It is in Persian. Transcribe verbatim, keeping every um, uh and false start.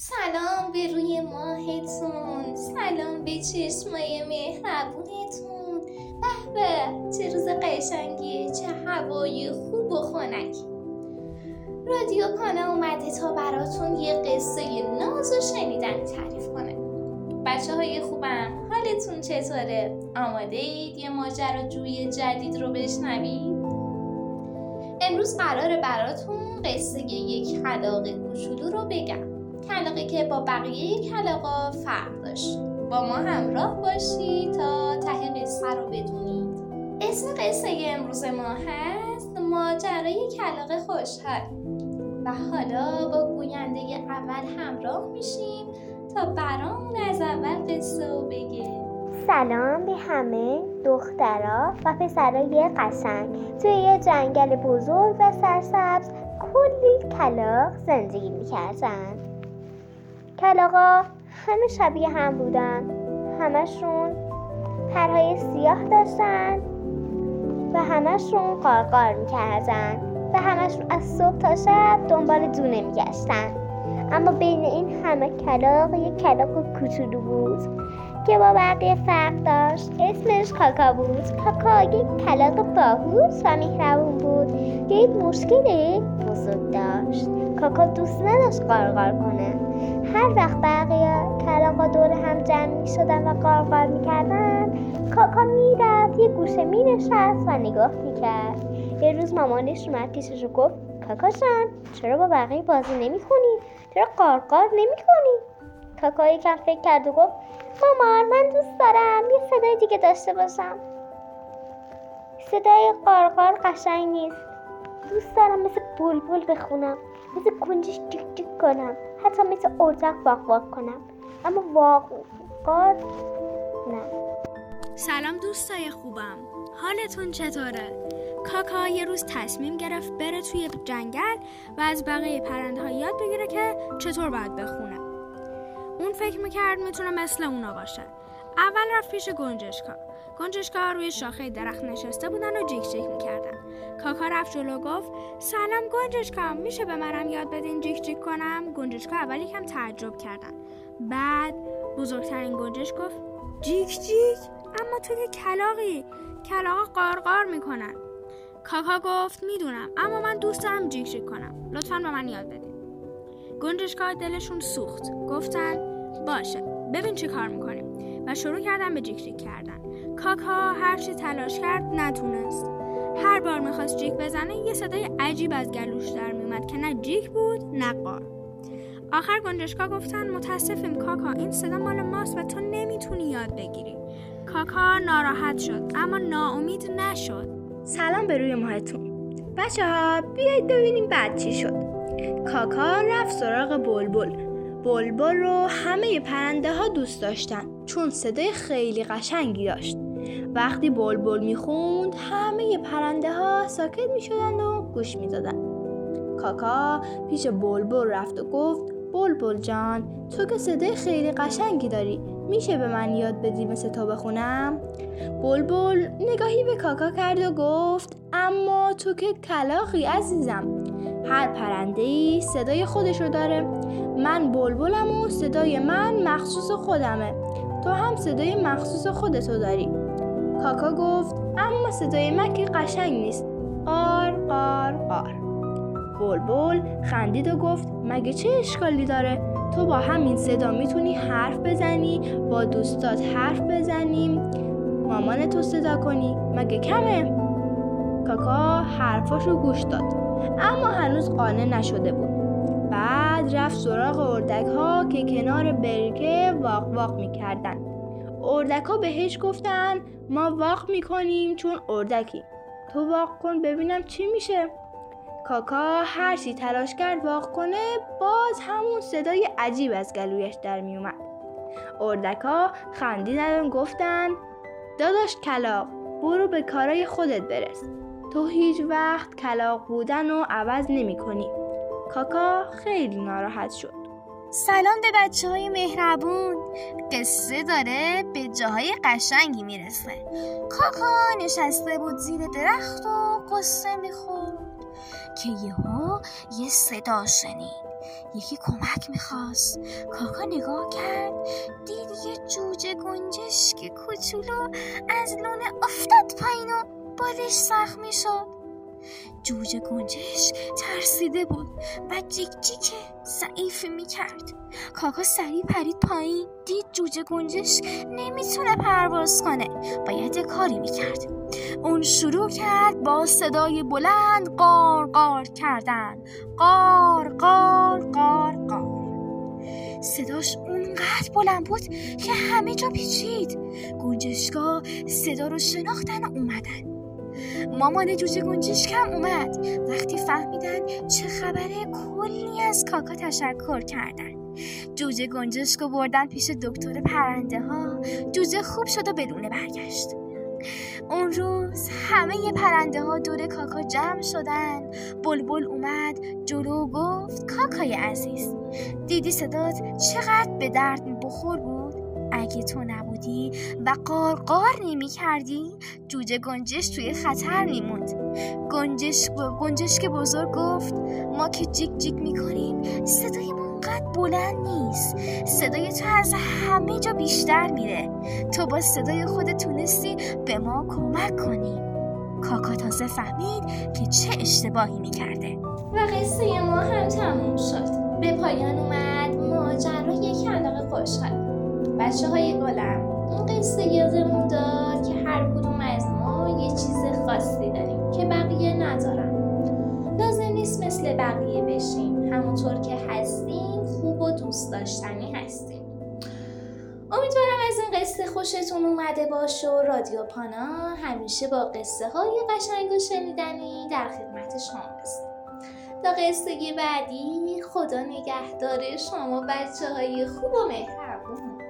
سلام به روی ماهتون، سلام به چشمای مهربونتون. به به چه روز قشنگیه، چه هوای خوب و خنک. رادیو پانا اومده تا براتون یه قصه ناز و شنیدنی تعریف کنه. بچه های خوبم، حالتون چطوره؟ آماده اید یه ماجراجویی جدید رو بشنوید؟ امروز قراره براتون قصه یک کلاغ کوچولو رو بگم. کلاغی که با بقیه کلاغا فرق داشت. با ما همراه باشید تا ته قصه رو بدونید. اسم قصه امروز ما هست ماجرای کلاغ خوشحال. و حالا با گوینده اول همراه میشیم تا برامون از اول قصه رو بگه. سلام به همه دخترها و پسرای قشنگ. توی یه جنگل بزرگ و سرسبز کلی کلاغ زندگی میکردن. کلاغا همه شبیه هم بودن، همشون پرهای سیاه داشتن و همشون قارقار میکردن و همشون از صبح تا شب دنبال دونه میگشتن. اما بین این همه کلاغ یک کلاغ کوچولو بود که با بقیه فرق داشت. اسمش کاکا بود. کاکا یک کلاغ باهوش و مهربون بود که یک مشکل بزرگ داشت. کاکا دوست نداشت قارقار کنه. هر وقت بقیه کلاغا دور هم جمع می شدن و قارقار می کردن، کاکا می رفت یه گوشه می نشست و نگاه می کرد. یه روز مامانش اومد پیشش و گفت کاکا جان، چرا با بقیه بازی نمی کنی؟ چرا قارقار نمی کنی؟ کاکا یکم فکر کرد و گفت مامان، من دوست دارم یه صدای دیگه داشته باشم. صدای قارقار قشنگ نیست. دوست دارم مثل بلبل بخونم، مثل گنجش جیک جیک کنم، حتی مثل اردک واق واق کنم، اما واقعار نه. سلام دوستای خوبم، حالتون چطوره؟ کاکا یه روز تصمیم گرفت بره توی جنگل و از بقیه پرنده ها یاد بگیره که چطور باید بخونه. اون فکر میکرد میتونه مثل اونا باشه. اول رفت پیش گنجشکا. گنجشکا روی شاخه درخت نشسته بودن و جیک جیک میکردن. کاکا رفت جلو گفت سلام گنجشکا، میشه به منم یاد بدین جیک جیک کنم؟ گنجشکا اول یکم تعجب کردن. بعد بزرگترین گنجش گفت جیک جیک؟ اما تو که کلاغی، کلاغا قارقار میکنن. کاکا گفت میدونم، اما من دوست دارم جیک جیک کنم، لطفاً به من یاد بدین. گنجشکا دلشون سوخت. گفتن باشه، ببین چه کار میکنیم، و شروع کردن به جیک جیک کردن. کاکا هر چی تلاش کرد نتونست. هر بار میخواست جیک بزنه یه صدای عجیب از گلوش در میومد که نه جیک بود نه قار. آخر گنجشکا گفتن متاسفیم کاکا، این صدا مال ماست و تو نمیتونی یاد بگیری. کاکا ناراحت شد اما ناامید نشد. سلام به روی ماهتون. بچه ها بیایید ببینیم بعد چی شد. کاکا رفت سراغ بلبل. بلبل رو همه پرنده ها دوست داشتن چون صدای خیلی قشنگی داشت. وقتی بلبل میخوند همه پرنده ها ساکت میشدن و گوش میدادن. کاکا پیش بلبل رفت و گفت بلبل جان، تو که صدای خیلی قشنگی داری، میشه به من یاد بدی مثل تو بخونم؟ بلبل نگاهی به کاکا کرد و گفت اما تو که کلاغی عزیزم، هر پرنده‌ای صدای خودشو داره. من بلبلم و صدای من مخصوص خودمه، تو هم صدای مخصوص خودتو داری. کاکا گفت اما صدای من که قشنگ نیست، قار قار قار. بلبل خندید و گفت مگه چه اشکالی داره؟ تو با همین صدا میتونی حرف بزنی، با دوستات حرف بزنیم، مامان تو صدا کنی، مگه کمه؟ کاکا حرفاشو گوش داد اما هنوز قانع نشده بود. بعد رفت سراغ اردک ها که کنار برکه واق واق میکردن. اردک ها بهش گفتن ما واق میکنیم چون اردکی، تو واق کن ببینم چی میشه. کاکا هر چی تلاش کرد واق کنه باز همون صدای عجیب از گلویش در می اومد. اردکا خندیدن و گفتن داداش کلاغ، برو به کارای خودت برس، تو هیچ وقت کلاغ بودن رو عوض نمی کنی. کاکا خیلی ناراحت شد. سلام به بچه های مهربون. قصه داره به جاهای قشنگی میرسه. کاکا نشسته بود زیر درخت و قصه میخورد که یهو یه صدا شنید. یکی کمک میخواست. کاکا نگاه کرد، دید یه جوجه گنجشک کوچولو از لونه افتاد پایین و بالش زخمی شد. جوجه گنجشک ترسیده بود و جیک جیک ضعیفی میکرد. کاکا سریع پرید پایین، دید جوجه گنجشک نمیتونه پرواز کنه، باید یه کاری میکرد. اون شروع کرد با صدای بلند قار قار کردن. قار قار قار قار. صداش اونقدر بلند بود که همه جا پیچید. گنجشکا صدا رو شناختن و اومدن. مامان جوجه گنجشک هم اومد. وقتی فهمیدن چه خبره کلی از کاکا تشکر کردن. جوجه گنجشک رو بردن پیش دکتر پرنده ها. جوجه خوب شد و به لونه برگشت. اون روز همه پرنده ها دور کاکا جمع شدن. بلبل اومد جلو گفت کاکای عزیز، دیدی صدات چقدر به درد بخور بود؟ اگه تو نبودی و قار قار نمی کردی جوجه گنجش توی خطر میموند. گنجش گنجشک بزرگ گفت ما که جیک جیک میکنیم صدایمون قد بلند نیست، صدای تو از همه جا بیشتر میره. تو با صدای خودت تونستی به ما کمک کنی. کاکا تازه فهمید که چه اشتباهی میکرده و قصه ما هم تموم شد. به پایان اومد ماجرای کلاغ خوشحال. بچه های گلم، این قصه یادمون داد که هر کدوم از ما یه چیز خاصی داریم که بقیه ندارن. لازم نیست مثل بقیه بشیم، همونطور که هستیم خوب و دوست داشتنی هستیم. امیدوارم از این قصه خوشتون اومده باشه و رادیو پانا همیشه با قصه های قشنگ و شنیدنی در خدمت شما باشه. تا قصه بعدی، خدا نگهدار شما بچه های خوب و مهربون.